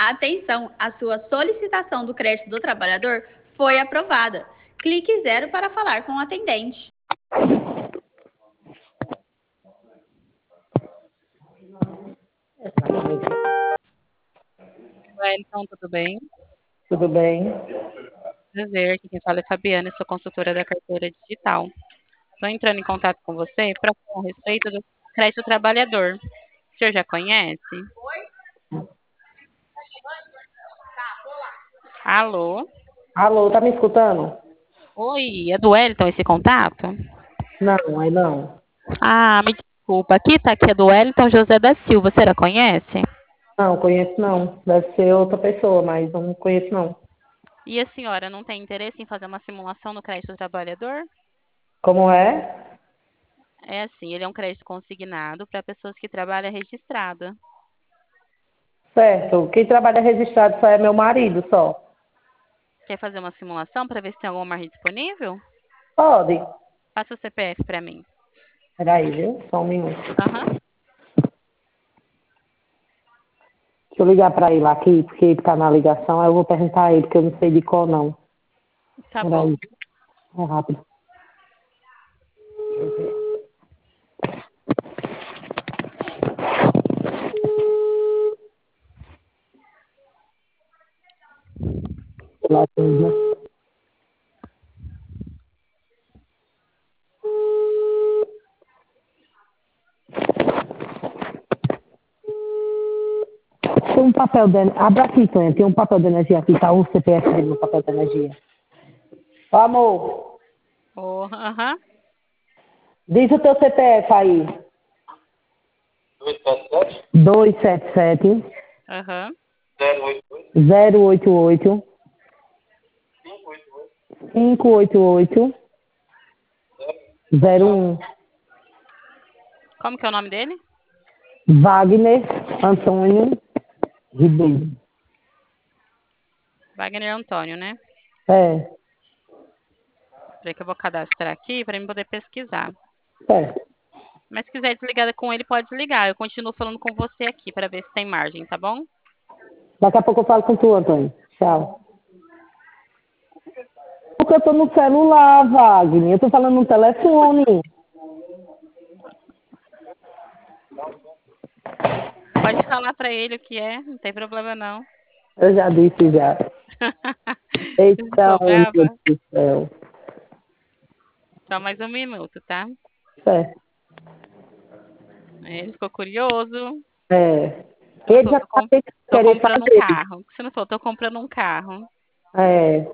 Atenção, a sua solicitação do crédito do trabalhador foi aprovada. Clique 0 para falar com o atendente. Wellington, tudo bem? Tudo bem? Prazer, aqui quem fala é Fabiana, sou consultora da carteira digital. Estou entrando em contato com você para falar a respeito do crédito trabalhador. O senhor já conhece? Alô? Alô, tá me escutando? Oi, é do Wellington esse contato? Não, aí não. Ah, me desculpa, aqui é do Wellington José da Silva, você já conhece? Não, conheço não. Deve ser outra pessoa, mas eu não conheço não. E a senhora não tem interesse em fazer uma simulação no crédito trabalhador? Como é? É assim, ele é um crédito consignado para pessoas que trabalham registrada. Certo. Quem trabalha registrado só é meu marido, só. Quer fazer uma simulação para ver se tem alguma margem disponível? Pode. Passa o CPF para mim. Peraí, viu? Só um minuto. Aham, Deixa eu ligar pra ele aqui, porque ele tá na ligação. Aí eu vou perguntar a ele, porque eu não sei de qual não. tá bom. Peraí. É rápido. Lá tem, né? Tem um papel de... Abra aqui, Tonha. Tem um papel de energia aqui. Tá o CPF dele no papel de energia. Ô, amor. Oh, aham. Diz o teu CPF aí. 277 Aham. 088 588 01. Como que é o nome dele? Wagner Antônio Ribeiro. Wagner Antônio, né? É, Peraí que eu vou cadastrar aqui para mim poder pesquisar. certo. Mas se quiser desligar com ele, pode desligar. Eu continuo falando com você aqui para ver se tem margem, tá bom? Daqui a pouco eu falo com tu, Antônio. Tchau. Porque eu tô no celular, Wagner. Eu tô falando no telefone. Pode falar para ele o que é, não tem problema não. Eu já disse já. Você Eita, ficou meu Deus brava? do céu. Só mais um minuto, tá? Certo. Ele ficou curioso. É. Você não Ele falou, já sabe o que tô querer comprando um fazer. carro. Você não falou, tô comprando um carro. É.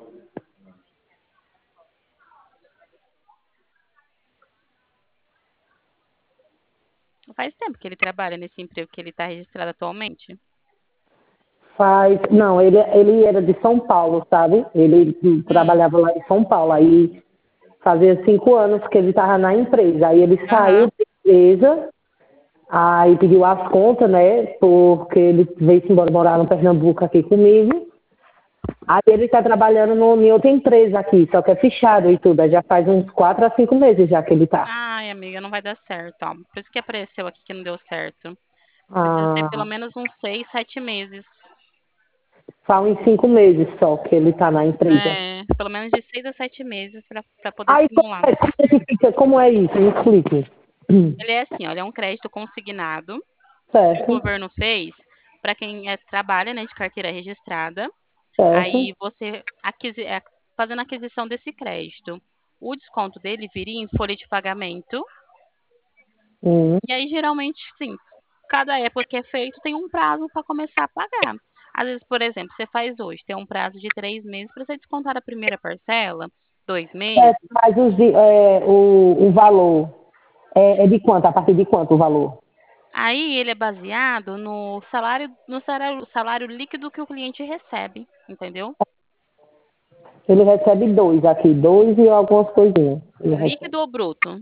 Faz tempo que ele trabalha nesse emprego que ele está registrado atualmente. Faz. Não, ele era de São Paulo, sabe? Ele trabalhava lá em São Paulo. Aí fazia 5 anos que ele estava na empresa. Aí ele saiu Aham. da empresa, aí pediu as contas, né? Porque ele veio-se embora morar no Pernambuco aqui comigo. Aí ele está trabalhando em outra empresa aqui, só que é fechado e tudo. Aí já faz uns 4 a 5 meses já que ele está. Ai, amiga, não vai dar certo, ó. Por isso que apareceu aqui que não deu certo. Precisa ser pelo Ah, menos uns 6, 7 meses. só em 5 meses só que ele está na empresa. É, pelo menos de 6 a 7 meses para poder Aí simular. como é isso? Me explique. Ele é assim, ó, ele é um crédito consignado que o Certo, governo fez para quem trabalha, né, de carteira registrada. certo. Aí você fazendo a aquisição desse crédito. O desconto dele viria em folha de pagamento. Hum. E aí, geralmente, sim, cada época que é feito tem um prazo para começar a pagar. Às vezes, por exemplo, você faz hoje, tem um prazo de 3 meses para você descontar a primeira parcela, 2 meses. Certo, mas o valor é de quanto? A partir de quanto o valor? Aí ele é baseado no salário líquido que o cliente recebe, entendeu? Ele recebe dois aqui, dois e algumas coisinhas. Ele recebe. Líquido ou bruto?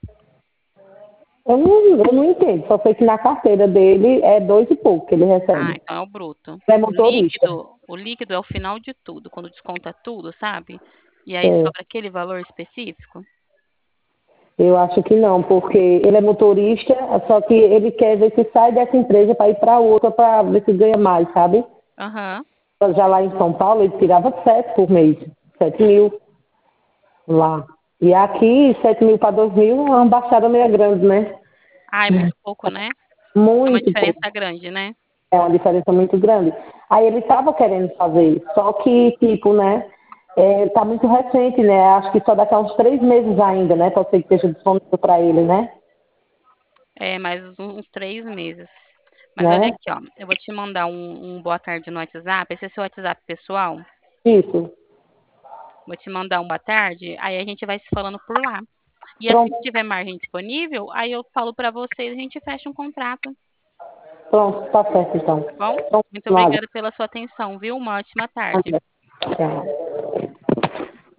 Eu não entendo, só sei que na carteira dele é dois e pouco que ele Ah, recebe. então é o bruto. Ele é O motorista. líquido, o líquido é o final de tudo, quando desconta tudo, sabe? E aí É, sobra aquele valor específico. eu acho que não, porque ele é motorista, só que ele quer ver se sai dessa empresa para ir para outra para ver se ganha mais, sabe? Aham. Já lá em São Paulo, ele tirava 7 por mês. 7.000 lá. E aqui, 7.000 para 2.000, é uma baixada meio grande, né? Ai, muito pouco, né? É uma Muito pouco. diferença grande, né? É uma diferença muito grande. Aí ele estava querendo fazer, só que, tipo, né? Tá muito recente, né? Acho que só daqui a uns 3 meses ainda, né? Pode ser que esteja disponível para ele, né? É, mais uns 3 meses. Mas olha Né? aqui, ó. Eu vou te mandar um boa tarde no WhatsApp. Esse é seu WhatsApp pessoal. Isso. Vou te mandar um boa tarde. Aí a gente vai se falando por lá. E assim que Pronto, tiver margem disponível, aí eu falo pra vocês e a gente fecha um contrato, pronto, tá certo então. tá bom? Pronto, Muito Mário. obrigada pela sua atenção, viu? Uma ótima tarde. Tchau.